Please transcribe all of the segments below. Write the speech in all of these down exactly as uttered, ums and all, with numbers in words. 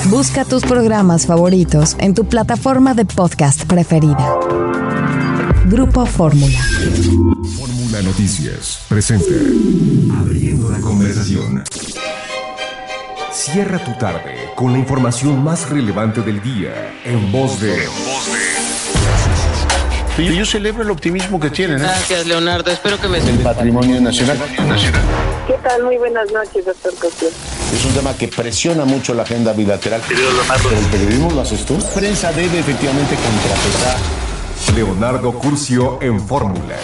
Busca tus programas favoritos en tu plataforma de podcast preferida. Grupo Fórmula. Fórmula Noticias presenta Abriendo la conversación. Cierra tu tarde con la información más relevante del día en voz de... En voz de... Yo celebro el optimismo que tienen. ¿eh? Gracias, Leonardo. Espero que me... El patrimonio nacional. nacional. ¿Qué tal? Muy buenas noches, doctor Cosío. Es un tema que presiona mucho la agenda bilateral. Pero el periodismo lo haces tú. La prensa debe efectivamente contrapesar. Leonardo Curcio en Fórmula.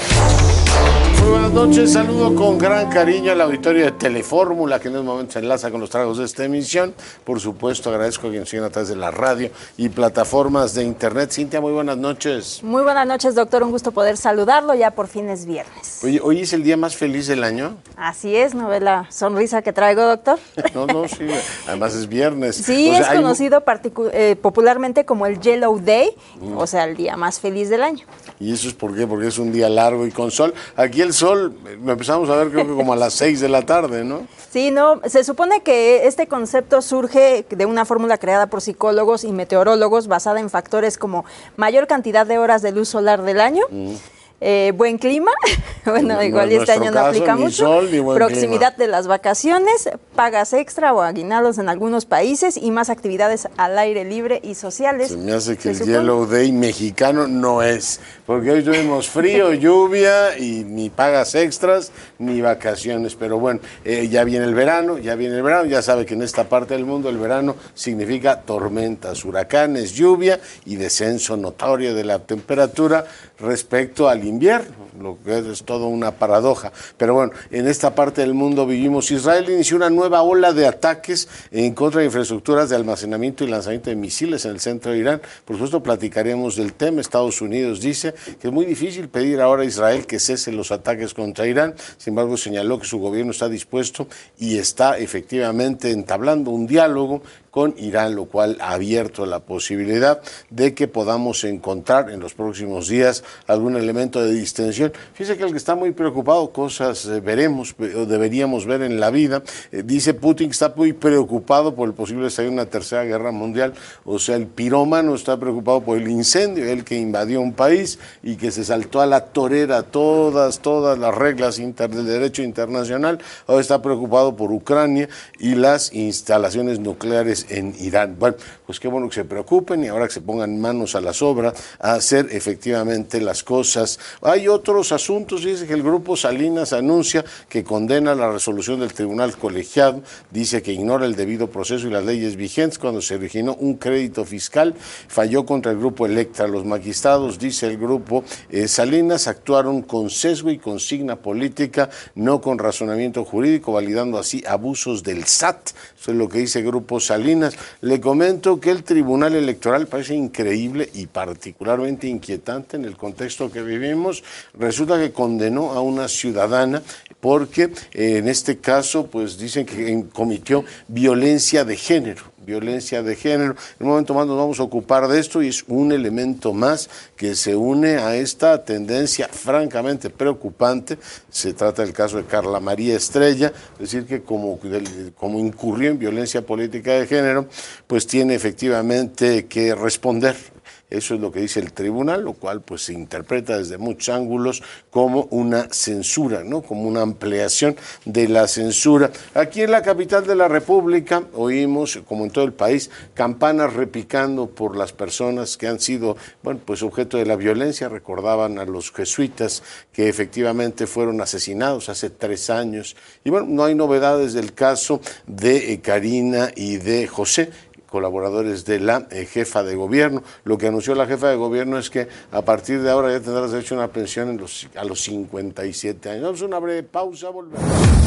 Muy buenas noches, saludo con gran cariño al auditorio de Telefórmula, que en este momento se enlaza con los tragos de esta emisión. Por supuesto, agradezco a quienes siguen a través de la radio y plataformas de internet. Cintia, muy buenas noches. Muy buenas noches, doctor, un gusto poder saludarlo, ya por fin es viernes. Oye, ¿hoy es el día más feliz del año? Así es, ¿no ve la sonrisa que traigo, doctor? No, no, sí, además es viernes. Sí, o sea, es hay... conocido particu- eh, popularmente como el Yellow Day, mm. o sea, el día más feliz del año. ¿Y eso es por qué? Porque es un día largo y con sol. Aquí el sol, lo empezamos a ver creo que como a las seis de la tarde, ¿no? Sí, no, se supone que este concepto surge de una fórmula creada por psicólogos y meteorólogos basada en factores como mayor cantidad de horas de luz solar del año, mm. Eh, buen clima, bueno, no, igual este año no caso, aplica mucho, sol, proximidad clima. de las vacaciones, pagas extra o aguinaldos en algunos países y más actividades al aire libre y sociales. Se me hace que el supone? Yellow Day mexicano no es, porque hoy tuvimos frío, lluvia y ni pagas extras ni vacaciones, pero bueno, eh, ya viene el verano, ya viene el verano, ya sabe que en esta parte del mundo el verano significa tormentas, huracanes, lluvia y descenso notorio de la temperatura respecto al invierno, lo que es todo una paradoja. Pero bueno, en esta parte del mundo vivimos. Israel inició una nueva ola de ataques en contra de infraestructuras de almacenamiento y lanzamiento de misiles en el centro de Irán. Por supuesto, platicaremos del tema. Estados Unidos dice que es muy difícil pedir ahora a Israel que cese los ataques contra Irán. Sin embargo, señaló que su gobierno está dispuesto y está efectivamente entablando un diálogo con Irán, lo cual ha abierto la posibilidad de que podamos encontrar en los próximos días algún elemento de distensión. Fíjese que el que está muy preocupado, cosas eh, veremos o deberíamos ver en la vida, eh, dice Putin que está muy preocupado por el posible estallido de una tercera guerra mundial, o sea, el pirómano está preocupado por el incendio, el que invadió un país y que se saltó a la torera todas, todas las reglas inter, del derecho internacional, ahora está preocupado por Ucrania y las instalaciones nucleares en Irán. Bueno, pues qué bueno que se preocupen y ahora que se pongan manos a las obras a hacer efectivamente las cosas. Hay otros asuntos, dice que el Grupo Salinas anuncia que condena la resolución del Tribunal Colegiado, dice que ignora el debido proceso y las leyes vigentes cuando se originó un crédito fiscal, falló contra el Grupo Electra. Los magistrados, dice el Grupo eh, Salinas, actuaron con sesgo y consigna política, no con razonamiento jurídico, validando así abusos del S A T. Eso es lo que dice el Grupo Salinas. Le comento que el Tribunal Electoral parece increíble y particularmente inquietante en el contexto que vivimos. Resulta que condenó a una ciudadana porque eh, en este caso pues dicen que cometió violencia de género. Violencia de género. En un momento más nos vamos a ocupar de esto y es un elemento más que se une a esta tendencia francamente preocupante. Se trata del caso de Carla María Estrella, es decir que como, como incurrió en violencia política de género, pues tiene efectivamente que responder. Eso es lo que dice el tribunal, lo cual pues se interpreta desde muchos ángulos como una censura, ¿no? Como una ampliación de la censura. Aquí en la capital de la República oímos, como en todo el país, campanas repicando por las personas que han sido, bueno, pues objeto de la violencia. Recordaban a los jesuitas que efectivamente fueron asesinados hace tres años. Y bueno, no hay novedades del caso de Karina y de José, colaboradores de la eh, jefa de gobierno. Lo que anunció la jefa de gobierno es que a partir de ahora ya tendrás derecho a una pensión en los, a los cincuenta y siete años. Vamos a una breve pausa, volvemos.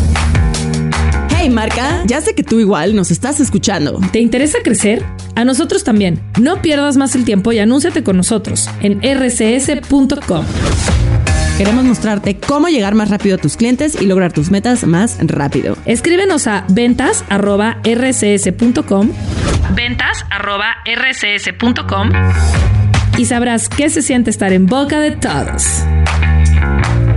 Hey Marca, ya sé que tú igual nos estás escuchando. ¿Te interesa crecer? A nosotros también. No pierdas más el tiempo y anúnciate con nosotros en erre ce ese punto com. Queremos mostrarte cómo llegar más rápido a tus clientes y lograr tus metas más rápido. Escríbenos a ventas arroba erre ce ese punto com, ventas arroba erre ce ese punto com y sabrás qué se siente estar en boca de todos.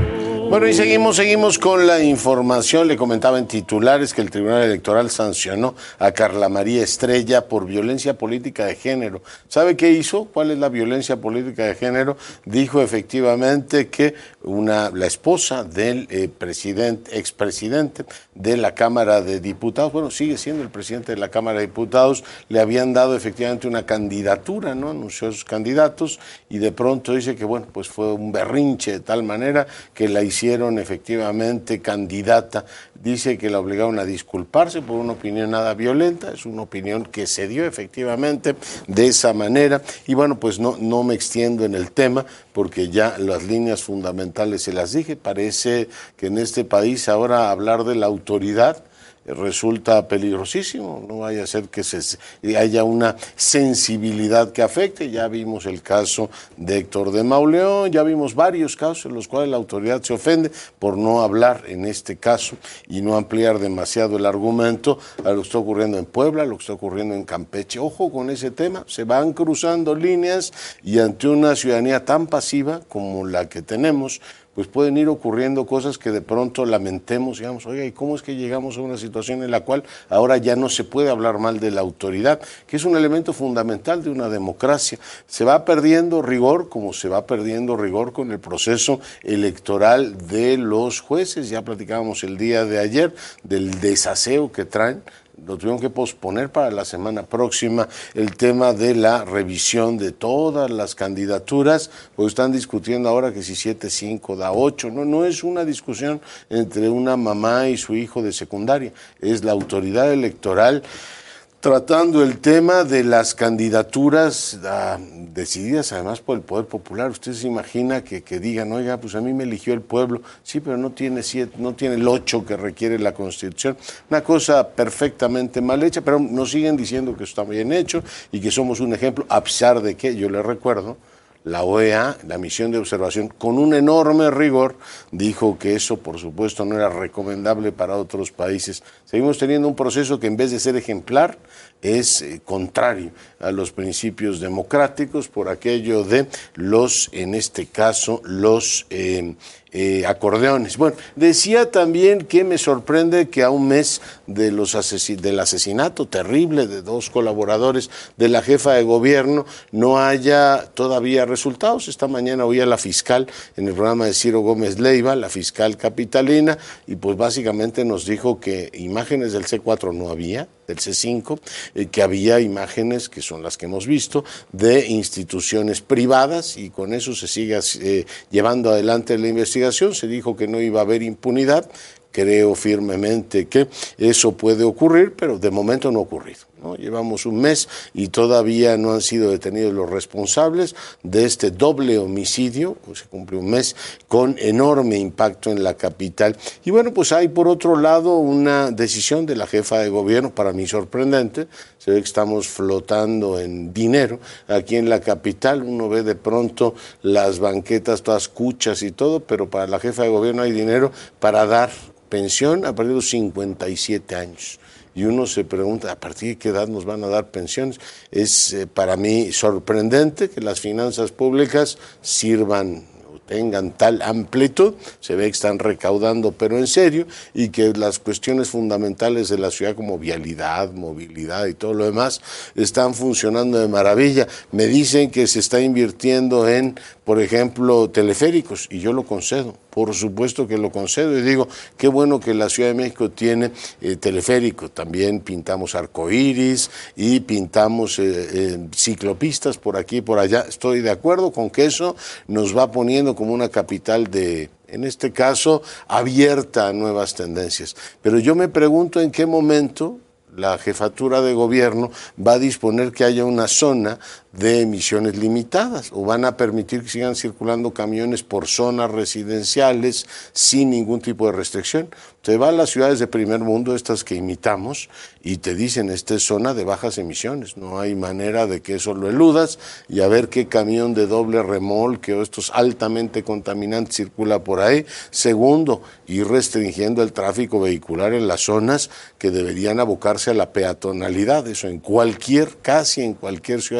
Bueno, y seguimos, seguimos con la información. Le comentaba en titulares que el Tribunal Electoral sancionó a Carla María Estrella por violencia política de género. ¿Sabe qué hizo? ¿Cuál es la violencia política de género? Dijo efectivamente que una, la esposa del eh, presidente, expresidente de la Cámara de Diputados, bueno, sigue siendo el presidente de la Cámara de Diputados, le habían dado efectivamente una candidatura, ¿no? Anunció a sus candidatos y de pronto dice que, bueno, pues fue un berrinche de tal manera que la hicieron efectivamente candidata. Dice que la obligaron a disculparse por una opinión nada violenta, es una opinión que se dio efectivamente de esa manera. Y bueno, pues no, no me extiendo en el tema porque ya las líneas fundamentales se las dije. Parece que en este país ahora hablar de la autoridad resulta peligrosísimo, no vaya a ser que se, haya una sensibilidad que afecte. Ya vimos el caso de Héctor de Mauleón, ya vimos varios casos en los cuales la autoridad se ofende por no hablar en este caso y no ampliar demasiado el argumento a lo que está ocurriendo en Puebla, lo que está ocurriendo en Campeche. Ojo con ese tema, se van cruzando líneas y ante una ciudadanía tan pasiva como la que tenemos, pues pueden ir ocurriendo cosas que de pronto lamentemos, digamos, oiga, ¿y cómo es que llegamos a una situación en la cual ahora ya no se puede hablar mal de la autoridad, que es un elemento fundamental de una democracia? Se va perdiendo rigor, como se va perdiendo rigor con el proceso electoral de los jueces. Ya platicábamos el día de ayer del desaseo que traen. Lo tuvieron que posponer para la semana próxima, el tema de la revisión de todas las candidaturas, pues están discutiendo ahora que si siete cinco da ocho, no, no es una discusión entre una mamá y su hijo de secundaria, es la autoridad electoral tratando el tema de las candidaturas ah, decididas además por el Poder Popular. Usted se imagina que, que digan, oiga, pues a mí me eligió el pueblo, sí, pero no tiene siete, no tiene el ocho que requiere la Constitución. Una cosa perfectamente mal hecha, pero nos siguen diciendo que está bien hecho y que somos un ejemplo, a pesar de que, yo les recuerdo, la O E A, la misión de observación, con un enorme rigor, dijo que eso, por supuesto, no era recomendable para otros países. Seguimos teniendo un proceso que en vez de ser ejemplar, es eh, contrario a los principios democráticos por aquello de los, en este caso, los eh, eh, acordeones. Bueno, decía también que me sorprende que a un mes de los asesin- del asesinato terrible de dos colaboradores de la jefa de gobierno no haya todavía resultados. Esta mañana oí a la fiscal en el programa de Ciro Gómez Leiva, la fiscal capitalina, y pues básicamente nos dijo que imágenes del C cuatro no había, del C cinco, eh, que había imágenes, que son las que hemos visto, de instituciones privadas, y con eso se sigue eh, llevando adelante la investigación. Se dijo que no iba a haber impunidad. Creo firmemente que eso puede ocurrir, pero de momento no ha ocurrido, ¿no? Llevamos un mes y todavía no han sido detenidos los responsables de este doble homicidio, pues se cumple un mes, con enorme impacto en la capital. Y bueno, pues hay por otro lado una decisión de la jefa de gobierno, para mí sorprendente. Se ve que estamos flotando en dinero aquí en la capital. Uno ve de pronto las banquetas todas cuchas y todo, pero para la jefa de gobierno hay dinero para dar pensión a partir de los cincuenta y siete años. Y uno se pregunta, ¿a partir de qué edad nos van a dar pensiones? Es eh, para mí sorprendente que las finanzas públicas sirvan, tengan tal amplitud, se ve que están recaudando, pero en serio, y que las cuestiones fundamentales de la ciudad como vialidad, movilidad y todo lo demás están funcionando de maravilla. Me dicen que se está invirtiendo en, por ejemplo, teleféricos, y yo lo concedo. Por supuesto que lo concedo y digo, qué bueno que la Ciudad de México tiene eh, teleférico. También pintamos arcoíris y pintamos eh, eh, ciclopistas por aquí y por allá. Estoy de acuerdo con que eso nos va poniendo como una capital de, en este caso, abierta a nuevas tendencias. Pero yo me pregunto en qué momento la jefatura de gobierno va a disponer que haya una zona de emisiones limitadas, o van a permitir que sigan circulando camiones por zonas residenciales sin ningún tipo de restricción. Te va a las ciudades de primer mundo, estas que imitamos, y te dicen, esta es zona de bajas emisiones, no hay manera de que eso lo eludas, y a ver qué camión de doble remolque o estos altamente contaminantes circula por ahí. Segundo, ir restringiendo el tráfico vehicular en las zonas que deberían abocarse a la peatonalidad, eso en cualquier, casi en cualquier ciudad del mundo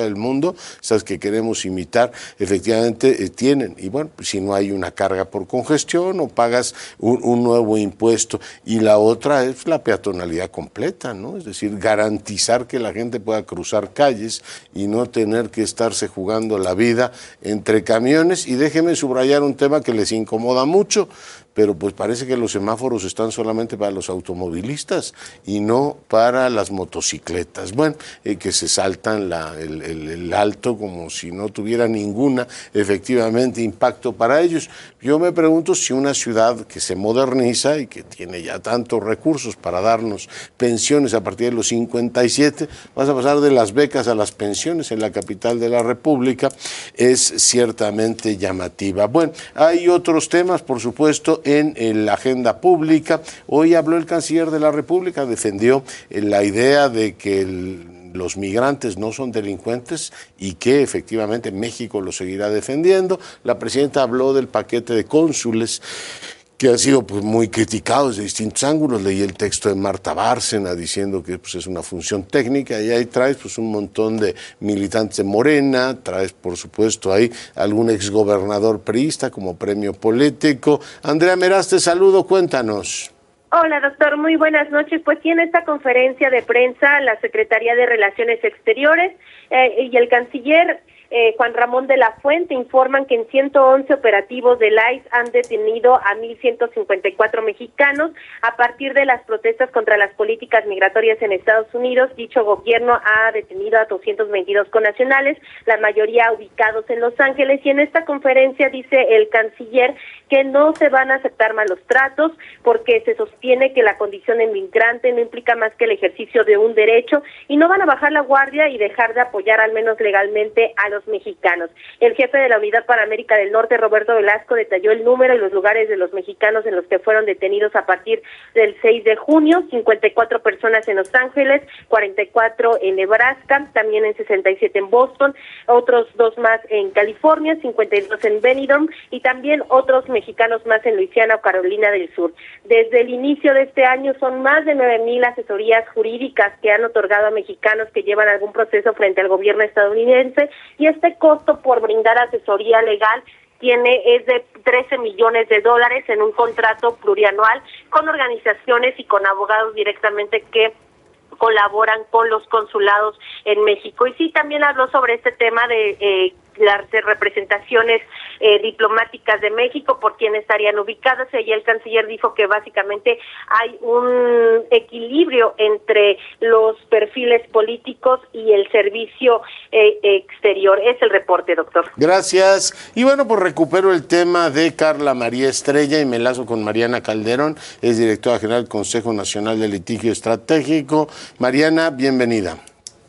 mundo, esas que queremos imitar, efectivamente eh, tienen. Y bueno, pues, si no hay una carga por congestión o pagas un, un nuevo impuesto. Y la otra es la peatonalidad completa, ¿no? Es decir, garantizar que la gente pueda cruzar calles y no tener que estarse jugando la vida entre camiones. Y déjenme subrayar un tema que les incomoda mucho, pero pues parece que los semáforos están solamente para los automovilistas y no para las motocicletas. Bueno, eh, que se saltan la, el, el, el alto como si no tuviera ninguna, efectivamente, impacto para ellos. Yo me pregunto si una ciudad que se moderniza y que tiene ya tantos recursos para darnos pensiones a partir de los cincuenta y siete, vas a pasar de las becas a las pensiones en la capital de la República, es ciertamente llamativa. Bueno, hay otros temas, por supuesto, en, en la agenda pública. Hoy habló el canciller de la República, defendió eh, la idea de que el, los migrantes no son delincuentes y que efectivamente México lo seguirá defendiendo. La presidenta habló del paquete de cónsules, que ha sido pues, muy criticado desde distintos ángulos. Leí el texto de Marta Bárcena diciendo que pues, es una función técnica, y ahí traes pues, un montón de militantes de Morena, traes por supuesto ahí algún exgobernador priista como premio político. Andrea Meraz, te saludo, cuéntanos. Hola, doctor, muy buenas noches. Pues tiene esta conferencia de prensa la Secretaría de Relaciones Exteriores eh, y el canciller Eh, Juan Ramón de la Fuente informan que en ciento once operativos del I C E han detenido a mil ciento cincuenta y cuatro mexicanos a partir de las protestas contra las políticas migratorias en Estados Unidos. Dicho gobierno ha detenido a doscientos veintidós connacionales, la mayoría ubicados en Los Ángeles, y en esta conferencia dice el canciller que no se van a aceptar malos tratos porque se sostiene que la condición de migrante no implica más que el ejercicio de un derecho, y no van a bajar la guardia y dejar de apoyar al menos legalmente a los mexicanos. El jefe de la Unidad para América del Norte, Roberto Velasco, detalló el número y los lugares de los mexicanos en los que fueron detenidos a partir del seis de junio, cincuenta y cuatro personas en Los Ángeles, cuarenta y cuatro en Nebraska, también en sesenta y siete en Boston, otros dos más en California, cincuenta y dos en Benidorm, y también otros mexicanos más en Luisiana o Carolina del Sur. Desde el inicio de este año son más de nueve mil asesorías jurídicas que han otorgado a mexicanos que llevan algún proceso frente al gobierno estadounidense, y este costo por brindar asesoría legal tiene es de trece millones de dólares en un contrato plurianual con organizaciones y con abogados directamente que colaboran con los consulados en México. Y sí, también habló sobre este tema de eh, las representaciones eh, diplomáticas de México, por quién estarían ubicadas, y el canciller dijo que básicamente hay un equilibrio entre los perfiles políticos y el servicio eh, exterior. Es el reporte, doctor. Gracias. Y bueno, pues recupero el tema de Carla María Estrella y me enlazo con Mariana Calderón, es directora general del Consejo Nacional de Litigio Estratégico. Mariana, bienvenida.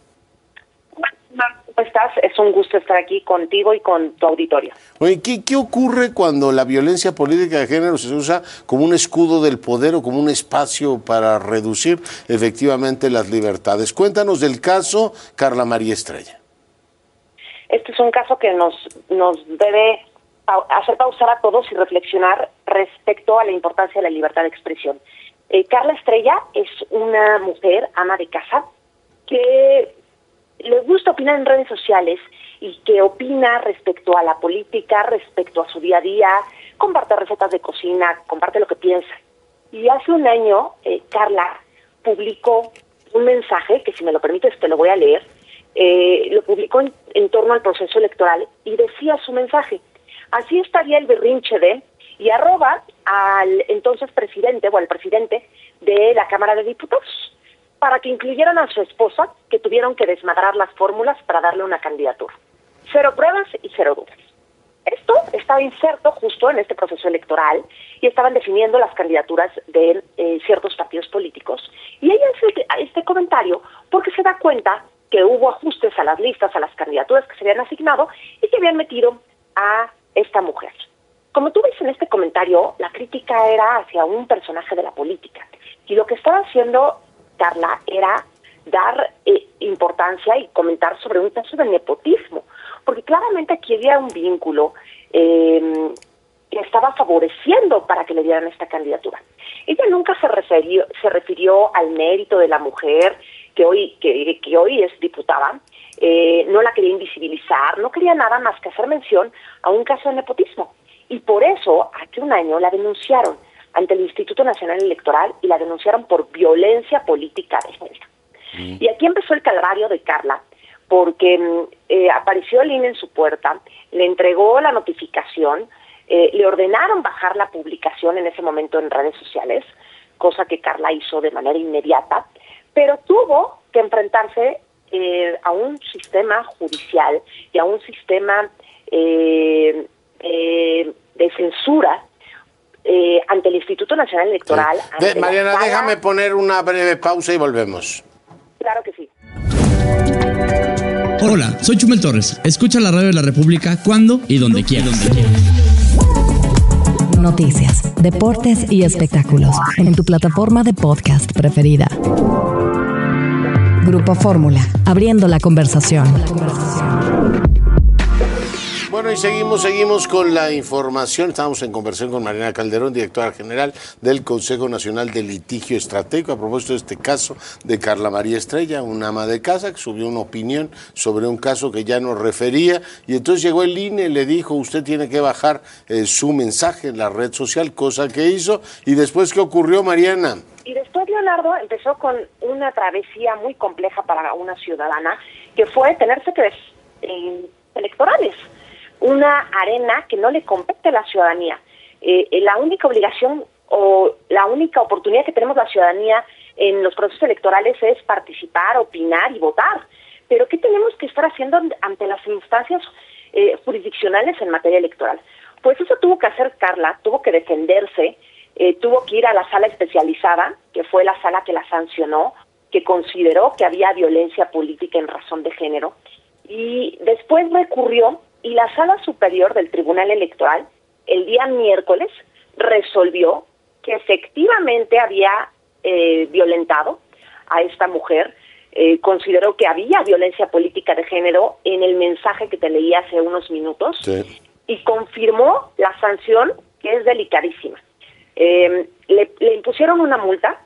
¿Cómo estás? Es un gusto estar aquí contigo y con tu auditorio. Oye, ¿qué, qué ocurre cuando la violencia política de género se usa como un escudo del poder o como un espacio para reducir efectivamente las libertades? Cuéntanos del caso Carla María Estrella. Este es un caso que nos, nos debe hacer pausar a todos y reflexionar respecto a la importancia de la libertad de expresión. Eh, Carla Estrella es una mujer ama de casa que le gusta opinar en redes sociales y que opina respecto a la política, respecto a su día a día, comparte recetas de cocina, comparte lo que piensa. Y hace un año, eh, Carla publicó un mensaje, que si me lo permites te lo voy a leer, eh, lo publicó en, en torno al proceso electoral y decía su mensaje: así estaría el berrinche de, y arroba al entonces presidente o al presidente de la Cámara de Diputados, para que incluyeran a su esposa, que tuvieron que desmadrar las fórmulas para darle una candidatura. Cero pruebas y cero dudas. Esto estaba inserto justo en este proceso electoral y estaban definiendo las candidaturas de eh, ciertos partidos políticos. Y ella hace este comentario porque se da cuenta que hubo ajustes a las listas, a las candidaturas que se habían asignado y que habían metido a esta mujer. Como tú ves en este comentario, la crítica era hacia un personaje de la política. Y lo que estaba haciendo Carla era dar eh, importancia y comentar sobre un caso de nepotismo, porque claramente aquí había un vínculo eh, que estaba favoreciendo para que le dieran esta candidatura. Ella nunca se refirió, se refirió al mérito de la mujer que hoy, que, que hoy es diputada, eh, no la quería invisibilizar, no quería nada más que hacer mención a un caso de nepotismo. Y por eso, hace un año, la denunciaron ante el Instituto Nacional Electoral y la denunciaron por violencia política de género. Mm. Y aquí empezó el calvario de Carla, porque eh, apareció el I N E en su puerta, le entregó la notificación, eh, le ordenaron bajar la publicación en ese momento en redes sociales, cosa que Carla hizo de manera inmediata, pero tuvo que enfrentarse eh, a un sistema judicial y a un sistema eh, eh, de censura eh, ante el Instituto Nacional Electoral. Sí. De, Mariana, sala... déjame poner una breve pausa y volvemos. Claro que sí. Hola, soy Chumel Torres. Escucha la radio de la República cuando y donde quieras. Noticias, deportes y espectáculos en tu plataforma de podcast preferida. Grupo Fórmula, abriendo la conversación. Bueno, y seguimos, seguimos con la información. Estamos en conversación con Mariana Calderón, directora general del Consejo Nacional de Litigio Estratégico, a propósito de este caso de Carla María Estrella, una ama de casa que subió una opinión sobre un caso que ya nos refería, y entonces llegó el I N E y le dijo, usted tiene que bajar eh, su mensaje en la red social, cosa que hizo. ¿Y después qué ocurrió, Mariana? Y después Leonardo empezó con una travesía muy compleja para una ciudadana, que fue tener secretos eh, electorales. Una arena que no le compete a la ciudadanía. Eh, la única obligación o la única oportunidad que tenemos la ciudadanía en los procesos electorales es participar, opinar y votar. Pero ¿qué tenemos que estar haciendo ante las instancias eh, jurisdiccionales en materia electoral? Pues eso tuvo que hacer Carla, tuvo que defenderse, eh, tuvo que ir a la sala especializada, que fue la sala que la sancionó, que consideró que había violencia política en razón de género, y después recurrió. Y la Sala Superior del Tribunal Electoral, el día miércoles, resolvió que efectivamente había eh, violentado a esta mujer, eh, consideró que había violencia política de género en el mensaje que te leí hace unos minutos, sí. Y confirmó la sanción, que es delicadísima. Eh, le, le impusieron una multa,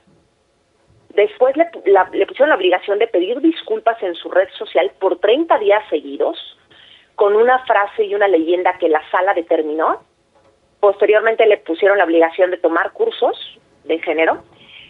después le, la, le pusieron la obligación de pedir disculpas en su red social por treinta días seguidos, con una frase y una leyenda que la sala determinó. Posteriormente le pusieron la obligación de tomar cursos de género,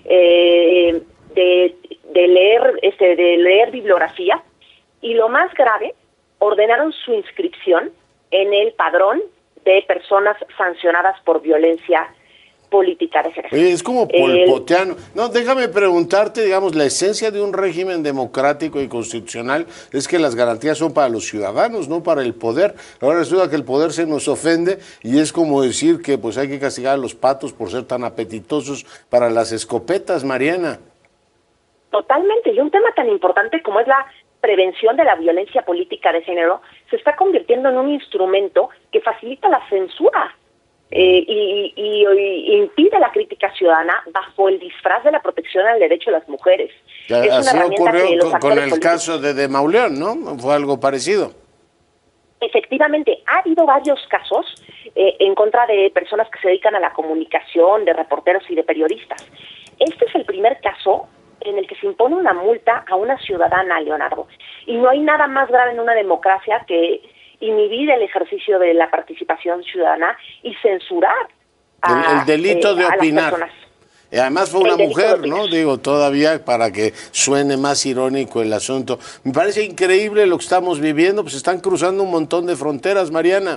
eh, de, de leer este, de leer bibliografía, y lo más grave, ordenaron su inscripción en el padrón de personas sancionadas por violencia política de género. Oye, es como polpoteano. No, déjame preguntarte, digamos, la esencia de un régimen democrático y constitucional es que las garantías son para los ciudadanos, no para el poder. Ahora resulta que el poder se nos ofende y es como decir que pues hay que castigar a los patos por ser tan apetitosos para las escopetas, Mariana. Totalmente, y un tema tan importante como es la prevención de la violencia política de género se está convirtiendo en un instrumento que facilita la censura. Eh, y, y, y impide la crítica ciudadana bajo el disfraz de la protección al derecho de las mujeres. Ya, es así ocurrió con, con el caso de, de Mauleón, ¿no? Fue algo parecido. Efectivamente, ha habido varios casos eh, en contra de personas que se dedican a la comunicación, de reporteros y de periodistas. Este es el primer caso en el que se impone una multa a una ciudadana, Leonardo. Y no hay nada más grave en una democracia que inhibir el ejercicio de la participación ciudadana y censurar a, el, el delito eh, de opinar. Y además fue una mujer, ¿no? Digo, todavía para que suene más irónico el asunto. Me parece increíble lo que estamos viviendo, pues están cruzando un montón de fronteras, Mariana.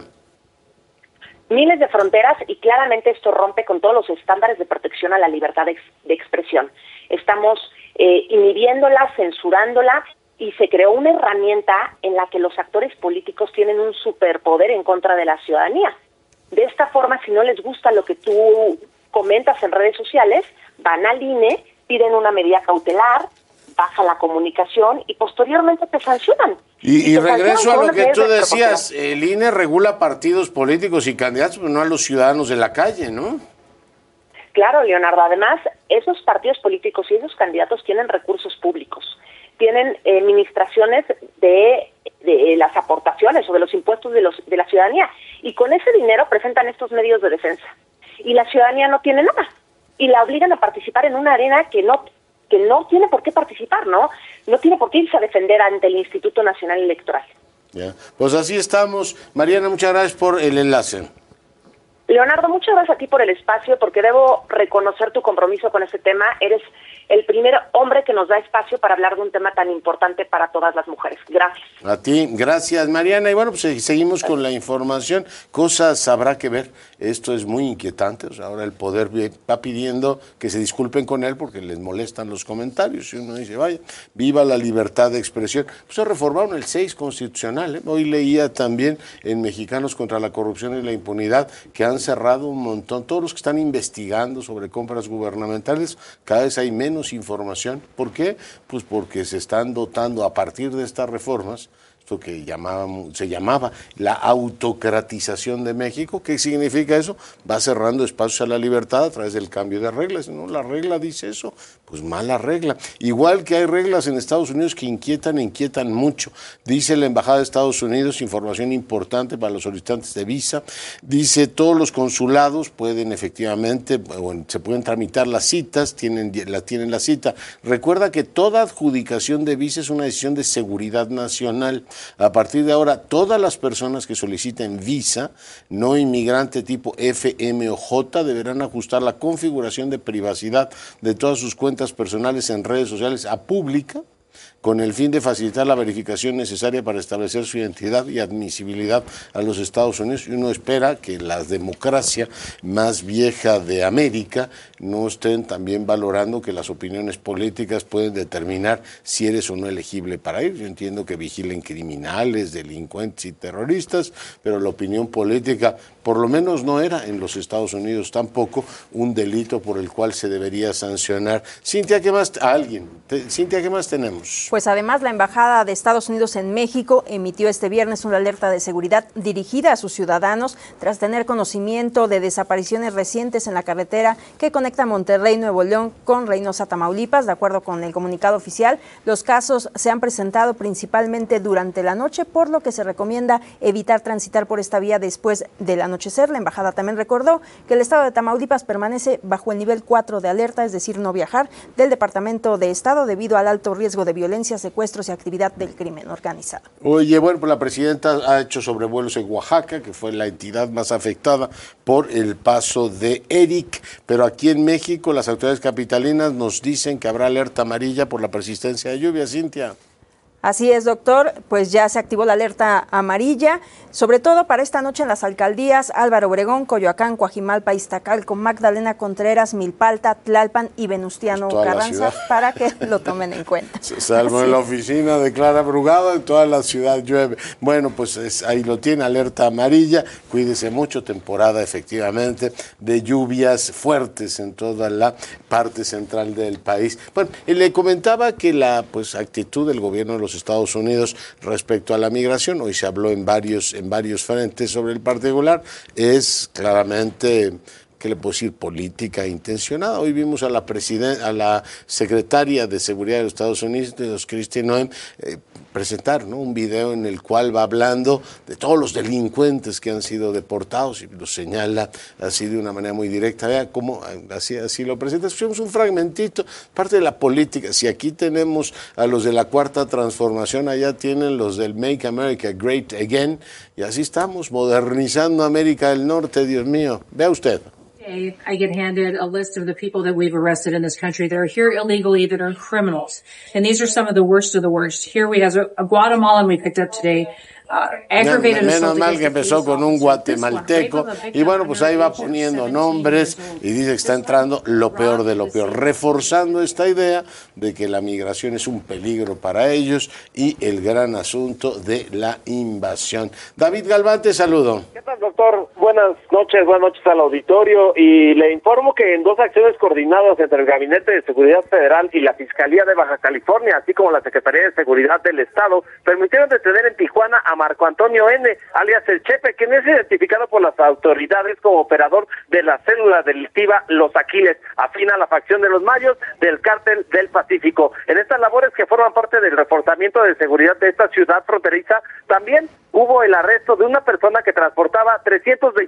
Miles de fronteras, y claramente esto rompe con todos los estándares de protección a la libertad de, ex, de expresión. Estamos eh, inhibiéndola, censurándola, y se creó una herramienta en la que los actores políticos tienen un superpoder en contra de la ciudadanía. De esta forma, si no les gusta lo que tú comentas en redes sociales, van al I N E, piden una medida cautelar, baja la comunicación y posteriormente te sancionan. Y, y, y regreso a lo que tú decías, el I N E regula partidos políticos y candidatos, pero no a los ciudadanos de la calle, ¿no? Claro, Leonardo. Además, esos partidos políticos y esos candidatos tienen recursos públicos. Tienen eh, administraciones de, de las aportaciones o de los impuestos de, los, de la ciudadanía. Y con ese dinero presentan estos medios de defensa. Y la ciudadanía no tiene nada. Y la obligan a participar en una arena que no, que que no tiene por qué participar, ¿no? No tiene por qué irse a defender ante el Instituto Nacional Electoral. Ya. Pues así estamos. Mariana, muchas gracias por el enlace. Leonardo, muchas gracias a ti por el espacio, porque debo reconocer tu compromiso con este tema. Eres el primer hombre que nos da espacio para hablar de un tema tan importante para todas las mujeres. Gracias. A ti, gracias Mariana. Y bueno, pues seguimos con la información. Cosas habrá que ver. Esto es muy inquietante. O sea, ahora el poder va pidiendo que se disculpen con él porque les molestan los comentarios. Y uno dice, vaya, viva la libertad de expresión. Pues se reformaron el seis constitucional. ¿eh? Hoy leía también en Mexicanos contra la Corrupción y la Impunidad que han cerrado un montón. Todos los que están investigando sobre compras gubernamentales, cada vez hay menos información. ¿Por qué? Pues porque se están dotando a partir de estas reformas, esto que llamábamos, se llamaba la autocratización de México. ¿Qué significa eso? Va cerrando espacios a la libertad a través del cambio de reglas. No, la regla dice eso, pues mala regla. Igual que hay reglas en Estados Unidos que inquietan, inquietan mucho. Dice la Embajada de Estados Unidos, información importante para los solicitantes de visa, dice todos los consulados pueden efectivamente, bueno, se pueden tramitar las citas, tienen la, tienen la cita. Recuerda que toda adjudicación de visa es una decisión de seguridad nacional. A partir de ahora, todas las personas que soliciten visa, no inmigrante tipo F, M o J, deberán ajustar la configuración de privacidad de todas sus cuentas personales en redes sociales a pública, con el fin de facilitar la verificación necesaria para establecer su identidad y admisibilidad a los Estados Unidos. Y uno espera que la democracia más vieja de América no estén también valorando que las opiniones políticas pueden determinar si eres o no elegible para ir. Yo entiendo que vigilen criminales, delincuentes y terroristas, pero la opinión política, por lo menos no era en los Estados Unidos tampoco un delito por el cual se debería sancionar. Cintia, ¿qué más? A alguien. Te, Cintia, ¿qué más tenemos? Pues además la Embajada de Estados Unidos en México emitió este viernes una alerta de seguridad dirigida a sus ciudadanos tras tener conocimiento de desapariciones recientes en la carretera que conecta Monterrey, Nuevo León con Reynosa, Tamaulipas. De acuerdo con el comunicado oficial, los casos se han presentado principalmente durante la noche, por lo que se recomienda evitar transitar por esta vía después del anochecer. La Embajada también recordó que el estado de Tamaulipas permanece bajo el nivel cuatro de alerta, es decir, no viajar, del Departamento de Estado debido al alto riesgo de violencia, secuestros y actividad del crimen organizado. Oye, bueno, pues la presidenta ha hecho sobrevuelos en Oaxaca, que fue la entidad más afectada por el paso de Eric, pero aquí en México las autoridades capitalinas nos dicen que habrá alerta amarilla por la persistencia de lluvia. Cintia. Así es, doctor, pues ya se activó la alerta amarilla, sobre todo para esta noche en las alcaldías Álvaro Obregón, Coyoacán, Coajimalpa, Iztacalco, Magdalena Contreras, Milpalta, Tlalpan y Venustiano pues Carranza, para que lo tomen en cuenta. Salvo en la oficina de Clara Brugada, en toda la ciudad llueve. Bueno, pues es, ahí lo tiene, alerta amarilla, cuídese mucho, temporada efectivamente de lluvias fuertes en toda la parte central del país. Bueno, y le comentaba que la pues actitud del gobierno de los Estados Unidos respecto a la migración, hoy se habló en varios, en varios frentes sobre el particular, es claramente, ¿qué le puedo decir?, política intencionada. Hoy vimos a la presidenta, a la secretaria de Seguridad de los Estados Unidos, Kristi Noem, eh, presentar, ¿no?, un video en el cual va hablando de todos los delincuentes que han sido deportados y lo señala así de una manera muy directa. Vea cómo así, así lo presenta. Escuchamos un fragmentito, parte de la política. Si aquí tenemos a los de la Cuarta Transformación, allá tienen los del Make America Great Again, y así estamos, modernizando América del Norte, Dios mío. Vea usted. I get handed a list of the people that we've arrested in this country that are here illegally, that are criminals. And these are some of the worst of the worst. Here we have a, a Guatemalan we picked up today. Uh, aggravated Menos mal que empezó con un guatemalteco y bueno, pues ahí va poniendo nombres y dice que está entrando lo peor de lo peor, reforzando esta idea de que la migración es un peligro para ellos y el gran asunto de la invasión. David Galván, te saludo. ¿Qué tal, doctor? Buenas noches, buenas noches al auditorio, y le informo que en dos acciones coordinadas entre el Gabinete de Seguridad Federal y la Fiscalía de Baja California, así como la Secretaría de Seguridad del Estado, permitieron detener en Tijuana a Marco Antonio N., alias El Chepe, quien es identificado por las autoridades como operador de la célula delictiva Los Aquiles, afín a la facción de los Mayos del Cártel del Pacífico. En estas labores, que forman parte del reforzamiento de seguridad de esta ciudad fronteriza, también hubo el arresto de una persona que transportaba trescientos veinticinco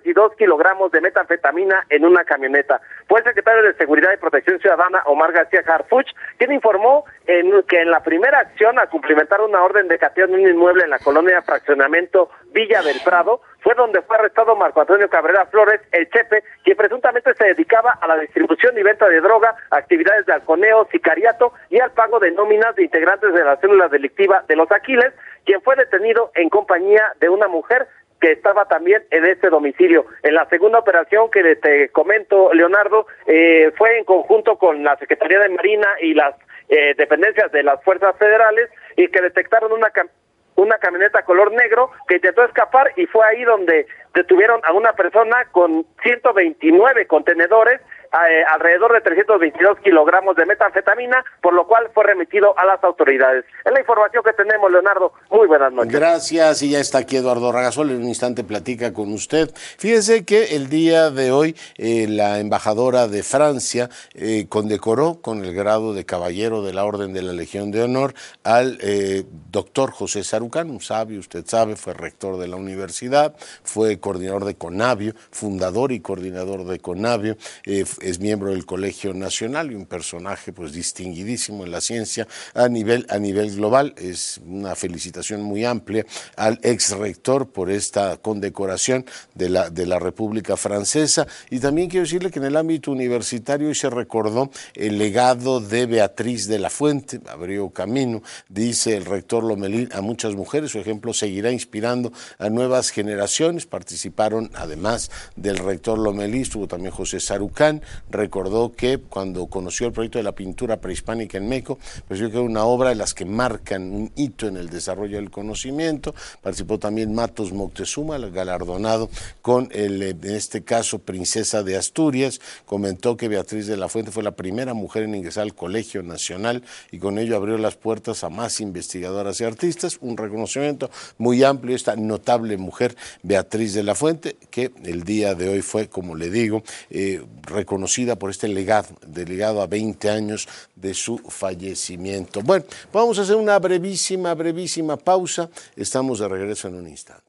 veintidós kilogramos de metanfetamina en una camioneta. Fue el secretario de Seguridad y Protección Ciudadana, Omar García Harfuch, quien informó en, que en la primera acción a cumplimentar una orden de cateo en un inmueble en la colonia Fraccionamiento Villa del Prado, fue donde fue arrestado Marco Antonio Cabrera Flores, el Chepe, quien presuntamente se dedicaba a la distribución y venta de droga, actividades de halconeo, sicariato y al pago de nóminas de integrantes de la célula delictiva de los Aquiles, quien fue detenido en compañía de una mujer que estaba también en este domicilio. En la segunda operación que te comento, Leonardo, eh, fue en conjunto con la Secretaría de Marina y las eh, dependencias de las fuerzas federales, y que detectaron una cam- una camioneta color negro que intentó escapar, y fue ahí donde detuvieron a una persona con ciento veintinueve contenedores, eh, alrededor de trescientos veintidós kilogramos de metanfetamina, por lo cual fue remitido a las autoridades. Es la información que tenemos, Leonardo. Muy buenas noches. Gracias, y ya está aquí Eduardo Ragazol, en un instante platica con usted. Fíjese que el día de hoy eh, la embajadora de Francia eh, condecoró con el grado de caballero de la Orden de la Legión de Honor al eh, doctor José Sarucán, un sabio, usted sabe, fue rector de la universidad, fue coordinador de Conavio, fundador y coordinador de Conavio, eh, es miembro del Colegio Nacional y un personaje pues distinguidísimo en la ciencia a nivel, a nivel global. Es una felicitación muy amplia al ex rector por esta condecoración de la, de la República Francesa. Y también quiero decirle que en el ámbito universitario hoy se recordó el legado de Beatriz de la Fuente, abrió camino, dice el rector Lomelín, a muchas mujeres. Su ejemplo seguirá inspirando a nuevas generaciones. Participaron, además del rector Lomelí, estuvo también José Sarucán. Recordó que cuando conoció el proyecto de la pintura prehispánica en México, pues yo creo que una obra de las que marcan un hito en el desarrollo del conocimiento. Participó también Matos Moctezuma, el galardonado con, el, en este caso, Princesa de Asturias. Comentó que Beatriz de la Fuente fue la primera mujer en ingresar al Colegio Nacional y con ello abrió las puertas a más investigadoras y artistas. Un reconocimiento muy amplio a esta notable mujer, Beatriz de la Fuente, que el día de hoy fue, como le digo, eh, reconocida por este legado, de legado a veinte años de su fallecimiento. Bueno, vamos a hacer una brevísima, brevísima pausa. Estamos de regreso en un instante.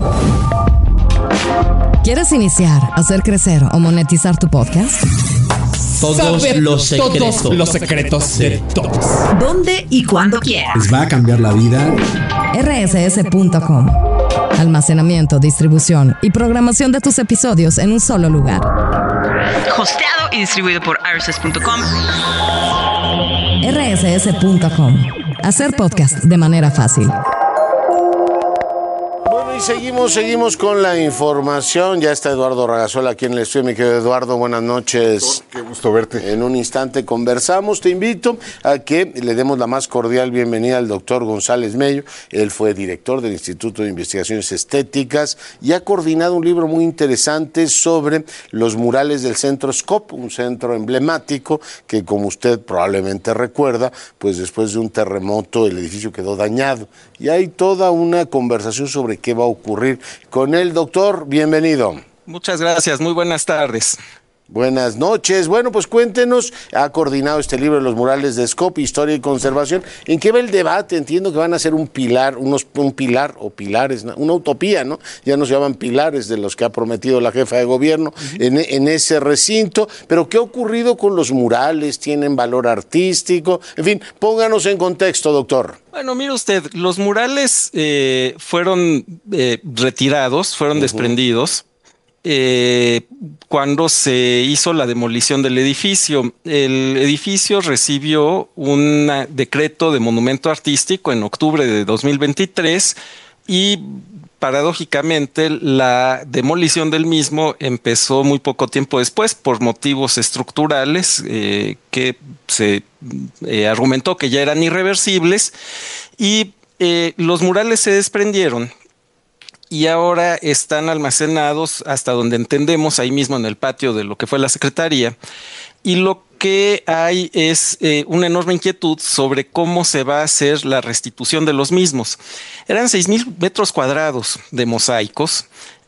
¿Quieres iniciar, hacer crecer o monetizar tu podcast? Todos Saber los secretos. Todos los secretos de todos. ¿Dónde y cuándo quieras? Les va a cambiar la vida. R S S punto com. Almacenamiento, distribución y programación de tus episodios en un solo lugar. Hosteado y distribuido por R S S punto com. R S S punto com. Hacer podcast de manera fácil. Bueno, y seguimos, seguimos con la información. Ya está Eduardo Ragazol aquí en el estudio. Mi querido Eduardo, buenas noches. Qué gusto verte. En un instante conversamos. Te invito a que le demos la más cordial bienvenida al doctor González Mello. Él fue director del Instituto de Investigaciones Estéticas y ha coordinado un libro muy interesante sobre los murales del Centro Scop, un centro emblemático que, como usted probablemente recuerda, pues después de un terremoto el edificio quedó dañado. Y hay toda una conversación sobre qué va a ocurrir con él. Doctor, bienvenido. Muchas gracias, muy buenas tardes. Buenas noches. Bueno, pues cuéntenos, ha coordinado este libro de los murales de Scop, Historia y Conservación. ¿En qué va el debate? Entiendo que van a ser un pilar, unos, un pilar o pilares, ¿no? Una utopía, ¿no? Ya no se llaman pilares de los que ha prometido la jefa de gobierno uh-huh. en, en ese recinto. Pero ¿qué ha ocurrido con los murales? ¿Tienen valor artístico? En fin, pónganos en contexto, doctor. Bueno, mire usted, los murales eh, fueron eh, retirados, fueron uh-huh. desprendidos. Eh, cuando se hizo la demolición del edificio. El edificio recibió un decreto de monumento artístico en octubre de dos mil veintitrés y paradójicamente la demolición del mismo empezó muy poco tiempo después por motivos estructurales eh, que se eh, argumentó que ya eran irreversibles y eh, los murales se desprendieron. Y ahora están almacenados hasta donde entendemos ahí mismo en el patio de lo que fue la Secretaría. Y lo que hay es eh, una enorme inquietud sobre cómo se va a hacer la restitución de los mismos. Eran seis mil metros cuadrados de mosaicos.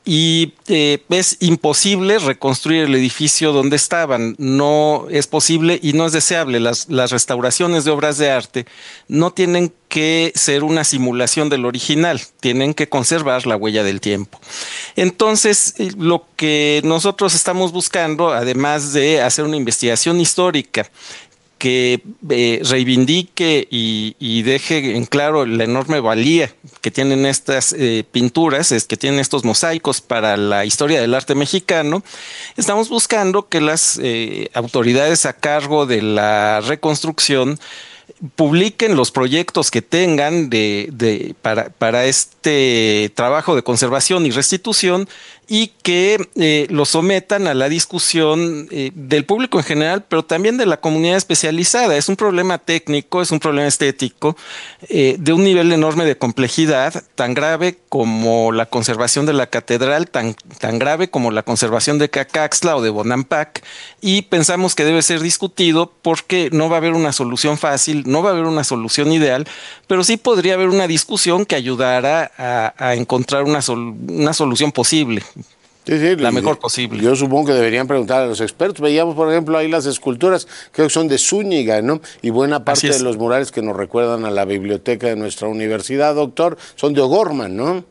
y eh, es imposible reconstruir el edificio donde estaban. No es posible y no es deseable. Las, las restauraciones de obras de arte no tienen que ser una simulación del original, tienen que conservar la huella del tiempo. Entonces, lo que nosotros estamos buscando, además de hacer una investigación histórica que eh, reivindique y, y deje en claro la enorme valía que tienen estas eh, pinturas, es que tienen estos mosaicos para la historia del arte mexicano, estamos buscando que las eh, autoridades a cargo de la reconstrucción publiquen los proyectos que tengan de, de, para, para este trabajo de conservación y restitución y que eh, lo sometan a la discusión eh, del público en general, pero también de la comunidad especializada. Es un problema técnico, es un problema estético eh, de un nivel enorme de complejidad, tan grave como la conservación de la catedral, tan, tan grave como la conservación de Cacaxtla o de Bonampak, y pensamos que debe ser discutido porque no va a haber una solución fácil, no va a haber una solución ideal, pero sí podría haber una discusión que ayudara a, a encontrar una, sol, una solución posible. Sí, sí, la mejor posible. Yo supongo que deberían preguntar a los expertos. Veíamos, por ejemplo, ahí las esculturas, creo que son de Zúñiga, ¿no? Y buena parte de los murales que nos recuerdan a la biblioteca de nuestra universidad, doctor, son de O'Gorman, ¿no?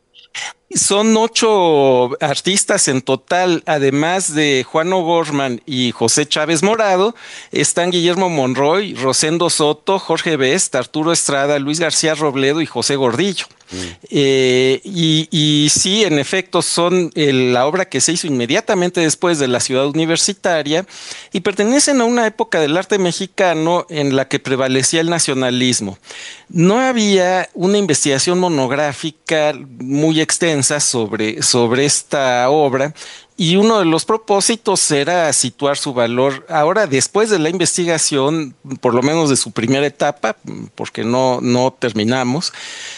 Son ocho artistas en total, además de Juan O'Gorman y José Chávez Morado, están Guillermo Monroy, Rosendo Soto, Jorge Best, Arturo Estrada, Luis García Robledo y José Gordillo. Mm. Eh, y, y sí, en efecto, son el, la obra que se hizo inmediatamente después de la Ciudad Universitaria y pertenecen a una época del arte mexicano en la que prevalecía el nacionalismo. No había una investigación monográfica muy extensa sobre, sobre esta obra y uno de los propósitos era situar su valor. Ahora, después de la investigación, por lo menos de su primera etapa, porque no, no terminamos,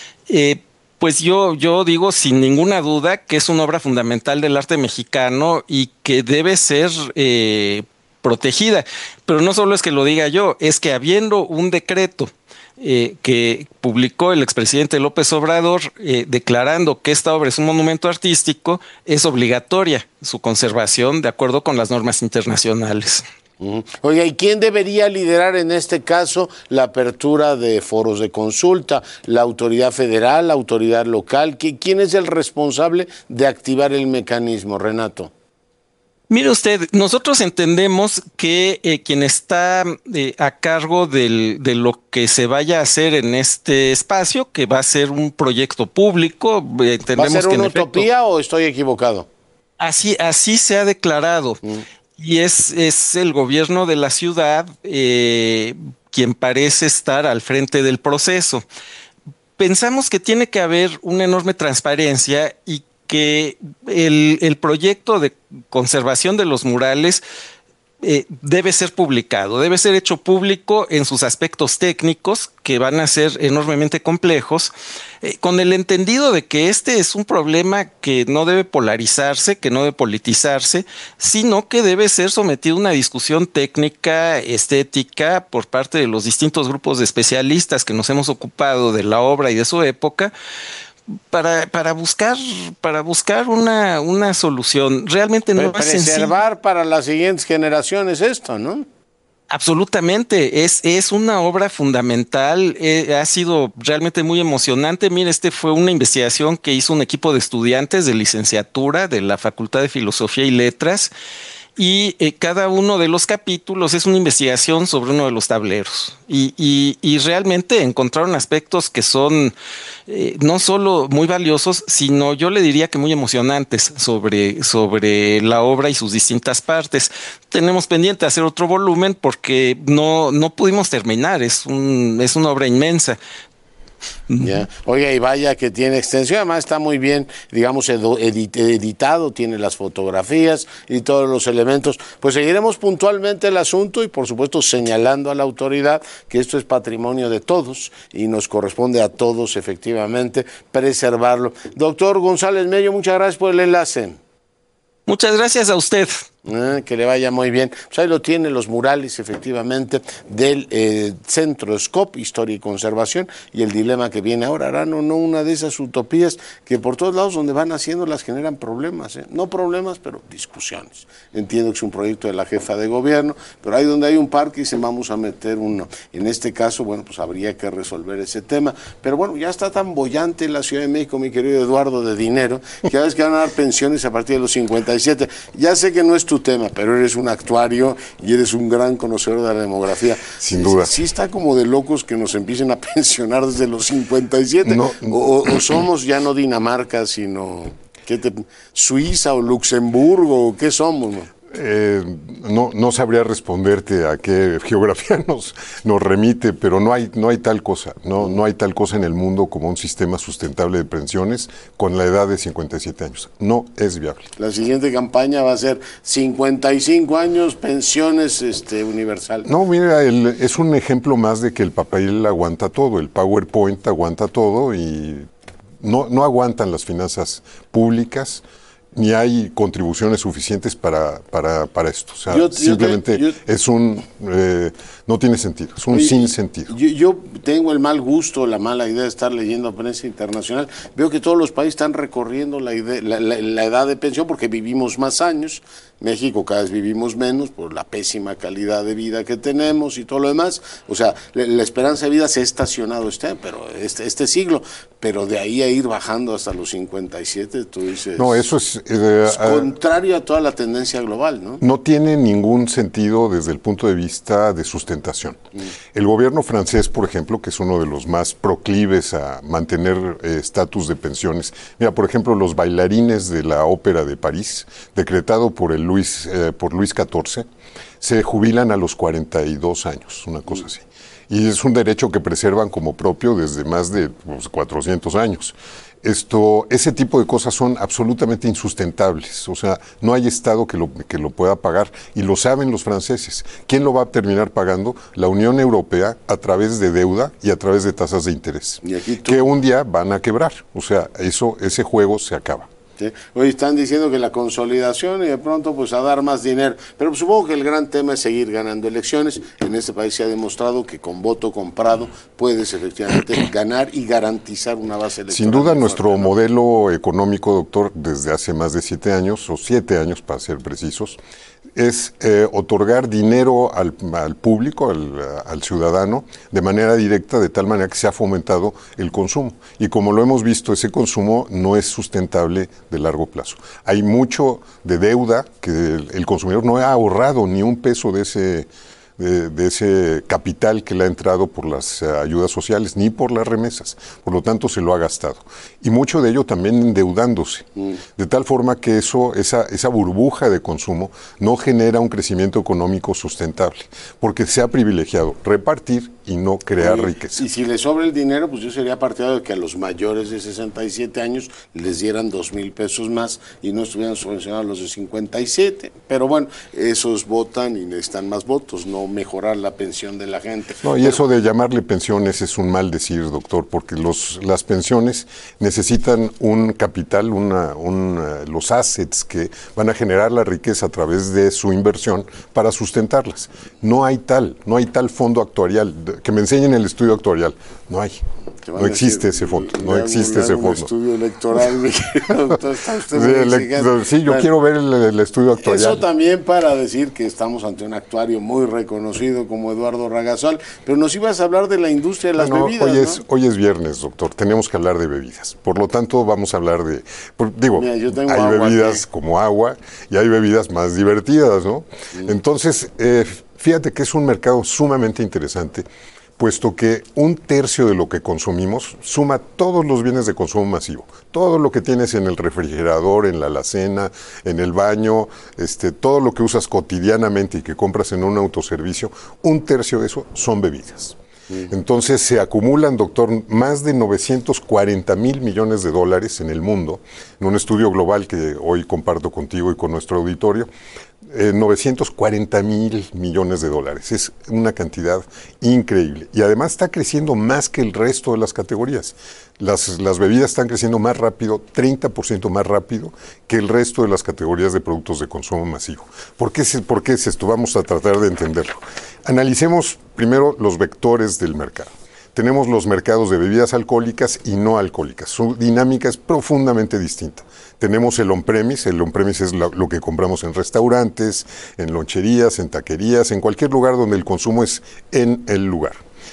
eh, pues yo, yo digo sin ninguna duda que es una obra fundamental del arte mexicano y que debe ser eh, protegida. Pero no solo es que lo diga yo, es que habiendo un decreto Eh, que publicó el expresidente López Obrador eh, declarando que esta obra es un monumento artístico, es obligatoria su conservación de acuerdo con las normas internacionales. Uh-huh. Oiga, ¿y quién debería liderar en este caso la apertura de foros de consulta? ¿La autoridad federal, la autoridad local? ¿Quién es el responsable de activar el mecanismo, Renato? Mire usted, nosotros entendemos que eh, quien está eh, a cargo del, de lo que se vaya a hacer en este espacio, que va a ser un proyecto público, eh, entendemos ¿va a ser que una en efecto, utopía o estoy equivocado? Así, así se ha declarado. Mm. Y es, es el gobierno de la ciudad eh, quien parece estar al frente del proceso. Pensamos que tiene que haber una enorme transparencia y que el, el proyecto de conservación de los murales eh, debe ser publicado, debe ser hecho público en sus aspectos técnicos, que van a ser enormemente complejos, eh, con el entendido de que este es un problema que no debe polarizarse, que no debe politizarse, sino que debe ser sometido a una discusión técnica, estética, por parte de los distintos grupos de especialistas que nos hemos ocupado de la obra y de su época, Para, para buscar para buscar una, una solución. Realmente no Pre- es sencillo. Preservar para las siguientes generaciones esto, ¿no? Absolutamente, es, es una obra fundamental, eh, ha sido realmente muy emocionante. Mire, este fue una investigación que hizo un equipo de estudiantes de licenciatura de la Facultad de Filosofía y Letras, y eh, cada uno de los capítulos es una investigación sobre uno de los tableros. Y, y, y realmente encontraron aspectos que son eh, no solo muy valiosos, sino yo le diría que muy emocionantes sobre, sobre la obra y sus distintas partes. Tenemos pendiente hacer otro volumen porque no, no pudimos terminar, es, un, es una obra inmensa. Ya. Oiga, y vaya que tiene extensión, además está muy bien, digamos, edit editado, tiene las fotografías y todos los elementos. Pues seguiremos puntualmente el asunto y por supuesto señalando a la autoridad que esto es patrimonio de todos y nos corresponde a todos efectivamente preservarlo. Doctor González Mello, muchas gracias por el enlace. Muchas gracias a usted. Eh, que le vaya muy bien. Pues ahí lo tiene, los murales, efectivamente, del eh, Centro Scope, Historia y Conservación, y el dilema que viene ahora. ¿Harán o no una de esas utopías que por todos lados donde van haciendo las generan problemas? ¿eh? No problemas, pero discusiones. Entiendo que es un proyecto de la jefa de gobierno, pero ahí donde hay un parque dicen vamos a meter uno. En este caso, bueno, pues habría que resolver ese tema. Pero bueno, ya está tan bollante la Ciudad de México, mi querido Eduardo, de dinero, que a veces que van a dar pensiones a partir de los cincuenta y siete. Ya sé que no es tu tema, pero eres un actuario y eres un gran conocedor de la demografía. Sin duda. Sí, sí está como de locos que nos empiecen a pensionar desde los cincuenta y siete. No, o, o somos ya no Dinamarca, sino ¿qué te, Suiza o Luxemburgo, ¿qué somos? ¿no? Eh, no, no sabría responderte a qué geografía nos, nos remite, pero no hay, no hay tal cosa, no, no hay tal cosa en el mundo como un sistema sustentable de pensiones con la edad de cincuenta y siete años. No es viable. La siguiente campaña va a ser cincuenta y cinco años, pensiones este, universal. No, mira, el, es un ejemplo más de que el papel aguanta todo, el PowerPoint aguanta todo y no, no aguantan las finanzas públicas. Ni hay contribuciones suficientes para, para, para esto. O sea, yo, simplemente yo te, yo, es un... Eh, no tiene sentido, es un oye, sinsentido. Yo, yo tengo el mal gusto, la mala idea de estar leyendo prensa internacional. Veo que todos los países están recorriendo la, idea, la, la, la edad de pensión porque vivimos más años. México cada vez vivimos menos por la pésima calidad de vida que tenemos y todo lo demás. O sea, la, la esperanza de vida se ha estacionado este, pero este, este siglo, pero de ahí a ir bajando hasta los cincuenta y siete, tú dices... No, eso es... Eh, es contrario a toda la tendencia global, ¿no? No tiene ningún sentido desde el punto de vista de sustentación. Mm. El gobierno francés, por ejemplo, que es uno de los más proclives a mantener estatus eh, de pensiones. Mira, por ejemplo, los bailarines de la Ópera de París, decretado por el Luis, eh, por Luis catorce, se jubilan a los cuarenta y dos años, una cosa mm. así. Y es un derecho que preservan como propio desde más de pues, cuatrocientos años. Esto, ese tipo de cosas son absolutamente insustentables, o sea, no hay Estado que lo, que lo pueda pagar y lo saben los franceses. ¿Quién lo va a terminar pagando? La Unión Europea a través de deuda y a través de tasas de interés, ¿Y aquí tú? que un día van a quebrar, o sea, eso, ese juego se acaba. ¿Sí? Hoy están diciendo que la consolidación y de pronto pues a dar más dinero, pero pues, supongo que el gran tema es seguir ganando elecciones. En este país se ha demostrado que con voto comprado puedes efectivamente ganar y garantizar una base electoral. Sin duda nuestro fuerte, ¿no? modelo económico, doctor, desde hace más de siete años, o siete años para ser precisos, es eh, otorgar dinero al, al público, al, al ciudadano, de manera directa, de tal manera que se ha fomentado el consumo. Y como lo hemos visto, ese consumo no es sustentable de largo plazo. Hay mucho de deuda que el, el consumidor no ha ahorrado ni un peso de ese... De, de ese capital que le ha entrado por las uh, ayudas sociales, ni por las remesas. Por lo tanto, se lo ha gastado. Y mucho de ello también endeudándose. Mm. De tal forma que eso, esa, esa burbuja de consumo no genera un crecimiento económico sustentable, porque se ha privilegiado repartir y no crear Oye, riqueza. Y si le sobra el dinero, pues yo sería partidario de que a los mayores de sesenta y siete años les dieran dos mil pesos más y no estuvieran subvencionados los de cincuenta y siete. Pero bueno, esos votan y necesitan más votos, no mejorar la pensión de la gente. No, y Pero, eso de llamarle pensiones es un mal decir, doctor, porque los las pensiones necesitan un capital, una, un, uh, los assets que van a generar la riqueza a través de su inversión para sustentarlas. No hay tal, no hay tal fondo actuarial. Que me enseñen el estudio actuarial. No hay. No existe ese fondo. No existe ese fondo. Estudio electoral. sí, ele sí, yo bueno, quiero ver el, el estudio actuarial. Eso también para decir que estamos ante un actuario muy reconocido como Eduardo Ragasol, pero nos ibas a hablar de la industria de las no, bebidas, hoy ¿no? es, hoy es viernes, doctor. Tenemos que hablar de bebidas. Por lo tanto, vamos a hablar de... Por, digo, Mira, hay bebidas que... como agua y hay bebidas más divertidas, ¿no? Mm. Entonces, eh, fíjate que es un mercado sumamente interesante, puesto que un tercio de lo que consumimos suma todos los bienes de consumo masivo. Todo lo que tienes en el refrigerador, en la alacena, en el baño, este, todo lo que usas cotidianamente y que compras en un autoservicio, un tercio de eso son bebidas. Entonces se acumulan, doctor, más de novecientos cuarenta mil millones de dólares en el mundo, en un estudio global que hoy comparto contigo y con nuestro auditorio, Eh, novecientos cuarenta mil millones de dólares. Es una cantidad increíble. Y además está creciendo más que el resto de las categorías. Las, las bebidas están creciendo más rápido, treinta por ciento más rápido que el resto de las categorías de productos de consumo masivo. ¿Por qué, es, ¿Por qué es esto? Vamos a tratar de entenderlo. Analicemos primero los vectores del mercado. Tenemos los mercados de bebidas alcohólicas y no alcohólicas. Su dinámica es profundamente distinta. Tenemos el on-premise, el on-premise es lo, lo que compramos en restaurantes, en loncherías, en taquerías, en cualquier lugar donde el consumo es en el lugar,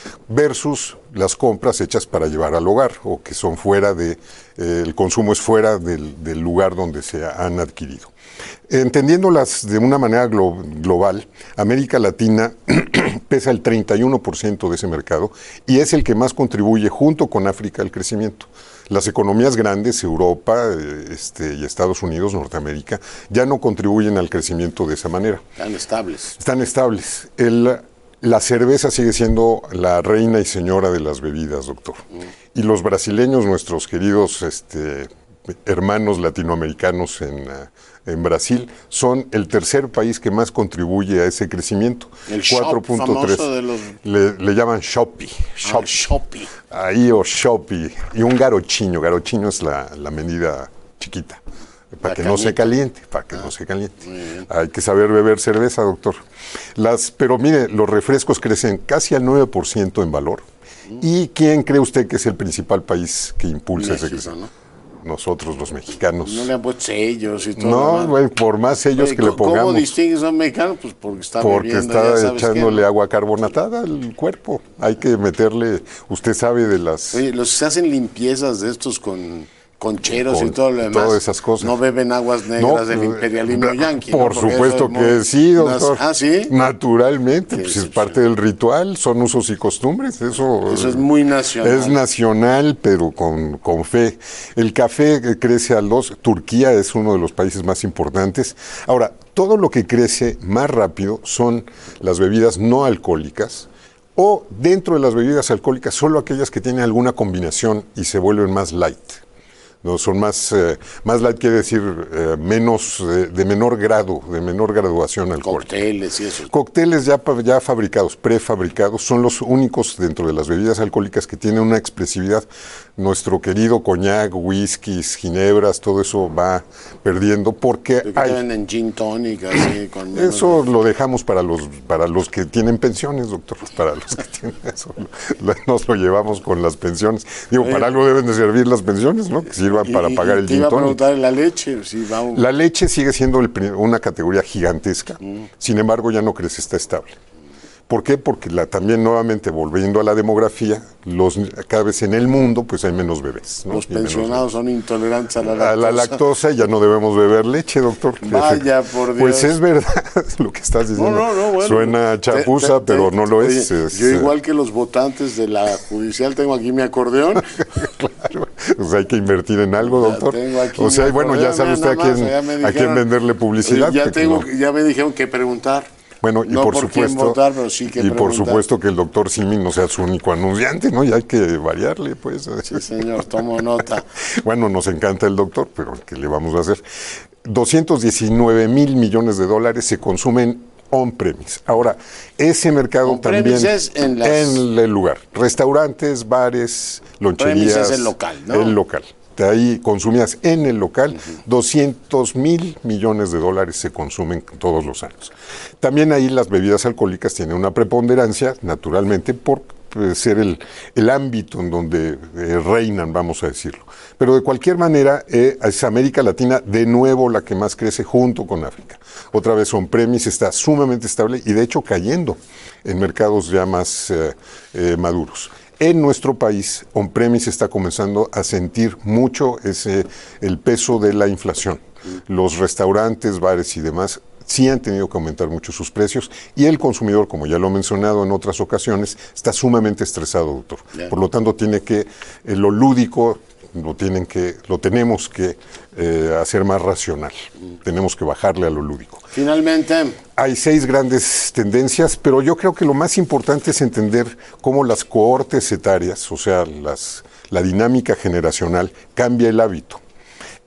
versus las compras hechas para llevar al hogar o que son fuera de, eh, el consumo es fuera del, del lugar donde se han adquirido. Entendiéndolas de una manera glo global, América Latina pesa el treinta y uno por ciento de ese mercado y es el que más contribuye junto con África al crecimiento. Las economías grandes, Europa este, y Estados Unidos, Norteamérica, ya no contribuyen al crecimiento de esa manera. Están estables. Están estables. El, la cerveza sigue siendo la reina y señora de las bebidas, doctor. Mm. Y los brasileños, nuestros queridos este, hermanos latinoamericanos en, en Brasil, son el tercer país que más contribuye a ese crecimiento. El cuatro punto tres. De los... le, le llaman Shopee. Shop. Ah, Shopee. Ahí o Shopee. Y un garochiño. Garochiño es la, la medida chiquita. Para la que cañita. No se caliente, para que ah, no se caliente. Hay que saber beber cerveza, doctor. Las, pero mire, los refrescos crecen casi al nueve por ciento en valor. Mm. ¿Y quién cree usted que es el principal país que impulsa México, ese crecimiento? ¿No? Nosotros, los mexicanos. No le han puesto sellos y todo. No, güey, por más sellos Oye, que le pongamos. ¿Cómo distingues a un mexicano? Pues porque está Porque bebiendo, está echándole qué. agua carbonatada al cuerpo. Hay que meterle, usted sabe de las... Oye, los que hacen limpiezas de estos con... concheros con y todo lo demás. Todas esas cosas. No beben aguas negras no, del imperialismo eh, yanqui. Por ¿no? supuesto que muy... sí, doctor. ¿Ah, sí? Naturalmente, pues es parte del ritual, son usos y costumbres. Eso, eso es muy nacional. Es nacional, pero con, con fe. El café crece al dos. Turquía es uno de los países más importantes. Ahora, todo lo que crece más rápido son las bebidas no alcohólicas, o dentro de las bebidas alcohólicas, solo aquellas que tienen alguna combinación y se vuelven más light. No, son más, eh, más light quiere decir eh, menos, eh, de menor grado, de menor graduación alcohólica. Cócteles y eso. Cócteles ya, ya fabricados, prefabricados, son los únicos dentro de las bebidas alcohólicas que tienen una expresividad. Nuestro querido coñac, whiskies, ginebras, todo eso va perdiendo porque que hay... en gin tonic, así, con eso de... lo dejamos para los, para los que tienen pensiones, doctor, para los que tienen eso, nos lo llevamos con las pensiones. Digo, Oye, para algo deben de servir las pensiones, ¿no? Que sirvan para y, pagar y el te gin iba a tonic. preguntar la leche. Si va un... La leche sigue siendo el, una categoría gigantesca, mm. sin embargo ya no crece, está estable. ¿Por qué? Porque la, también nuevamente volviendo a la demografía, los, cada vez en el mundo pues hay menos bebés, ¿no? Los pensionados son intolerantes a la lactosa. A la lactosa y ya no debemos beber leche, doctor. Vaya, por Dios. Pues es verdad lo que estás diciendo. No, no, no, bueno, suena chapuza, te, te, pero no lo oye, es, es. Yo igual que los votantes de la judicial tengo aquí mi acordeón. Claro, o sea, hay que invertir en algo, doctor. O sea, bueno, ya sabe usted a quién, dijeron, a quién venderle publicidad. Ya, tengo, no. ya me dijeron que preguntar. Bueno, y no por, por supuesto, votar, pero sí que y por supuesto que el doctor Simi no sea su único anunciante, ¿no? Y hay que variarle, pues. Sí, señor, tomo nota. Bueno, nos encanta el doctor, pero ¿qué le vamos a hacer? doscientos diecinueve mil millones de dólares se consumen on-premise. Ahora, ese mercado también es en, las... en el lugar. Restaurantes, bares, loncherías. Es el local, ¿no? El local. De ahí consumías en el local, uh-huh. doscientos mil millones de dólares se consumen todos los años. También ahí las bebidas alcohólicas tienen una preponderancia, naturalmente, por eh, ser el, el ámbito en donde eh, reinan, vamos a decirlo. Pero de cualquier manera, eh, es América Latina de nuevo la que más crece junto con África. Otra vez on-premise está sumamente estable y de hecho cayendo en mercados ya más eh, eh, maduros. En nuestro país, on-premise está comenzando a sentir mucho ese, el peso de la inflación. Los restaurantes, bares y demás sí han tenido que aumentar mucho sus precios y el consumidor, como ya lo he mencionado en otras ocasiones, está sumamente estresado, doctor. Yeah. Por lo tanto, tiene que, eh, lo lúdico lo, tienen que, lo tenemos que eh, hacer más racional. Mm. Tenemos que bajarle a lo lúdico. Finalmente... Hay seis grandes tendencias, pero yo creo que lo más importante es entender cómo las cohortes etarias, o sea, las, la dinámica generacional, cambia el hábito.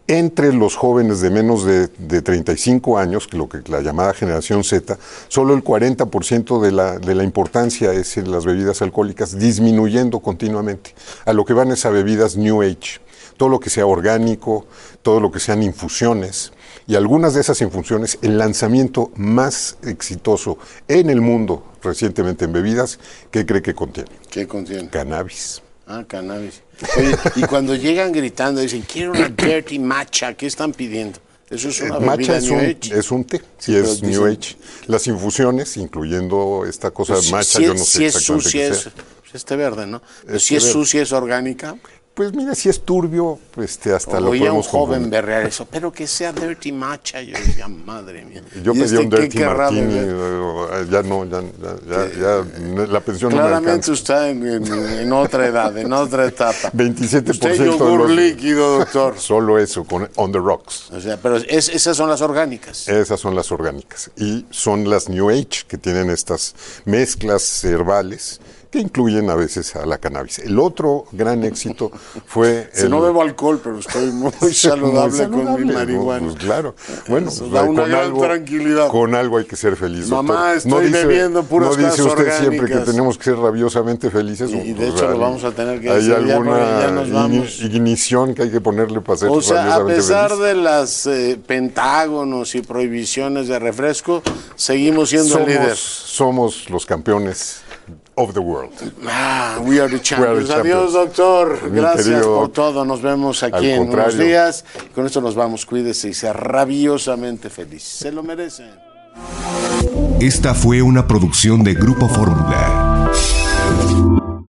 Entre los jóvenes de menos de, de treinta y cinco años, lo que la llamada generación Z, solo el cuarenta por ciento de la, de la importancia es en las bebidas alcohólicas, disminuyendo continuamente. A lo que van es a bebidas New Age, todo lo que sea orgánico, todo lo que sean infusiones. Y algunas de esas infusiones, el lanzamiento más exitoso en el mundo recientemente en bebidas, ¿qué cree que contiene? ¿Qué contiene? Cannabis. Ah, cannabis. Oye, y cuando llegan gritando, dicen, quiero una dirty matcha, ¿qué están pidiendo? Eso es una Eh, bebida matcha es New un, Age. es un té, Sí, y pero es dicen- New Age. Las infusiones, incluyendo esta cosa Pues, matcha, si, yo no si sé es exactamente sucia, qué es, sea. pues, este verde, ¿no? Pero Este si es verde. sucia, es orgánica. Pues mira, si es turbio, este, hasta lo Oía a un podemos joven confundir. berrear eso, pero que sea dirty matcha. Yo decía, madre mía. Yo ¿Y pedí este un qué dirty querrá martini, beber? eh, ya no, ya, ya, ya, ya, la pensión no me Claramente alcanza. usted está en, en- en otra edad, en otra etapa. veintisiete por ciento Usted de yogur los- líquido, doctor. Solo eso, con On the Rocks. O sea, pero es- esas son las orgánicas. Esas son las orgánicas. Y son las New Age, que tienen estas mezclas herbales que incluyen a veces a la cannabis. El otro gran éxito fue... Si el- no bebo alcohol, pero estoy muy saludable, con mi saludable, marihuana. ¿no? Pues claro. Bueno, Eso da una con gran algo, tranquilidad. Con algo hay que ser feliz. Mamá, doctor. estoy bebiendo puras No dice cosas usted siempre que orgánicas. tenemos que ser rabiosamente felices. Y- y de Pues, hecho lo hay- vamos a tener que Hay decir ya, alguna porque ya nos igni- vamos. ignición que hay que ponerle para ser O sea, a rabiosamente pesar feliz. de las eh, pentágonos y prohibiciones de refresco, seguimos siendo el líder. Somos, somos los campeones of the world. Ah, we are the champions. We are the Adiós, champions. doctor. Mi Gracias querido por doc. todo. Nos vemos aquí Al en unos contrario. días. Con esto nos vamos. Cuídese y sea rabiosamente feliz. Se lo merecen. Esta fue una producción de Grupo Fórmula.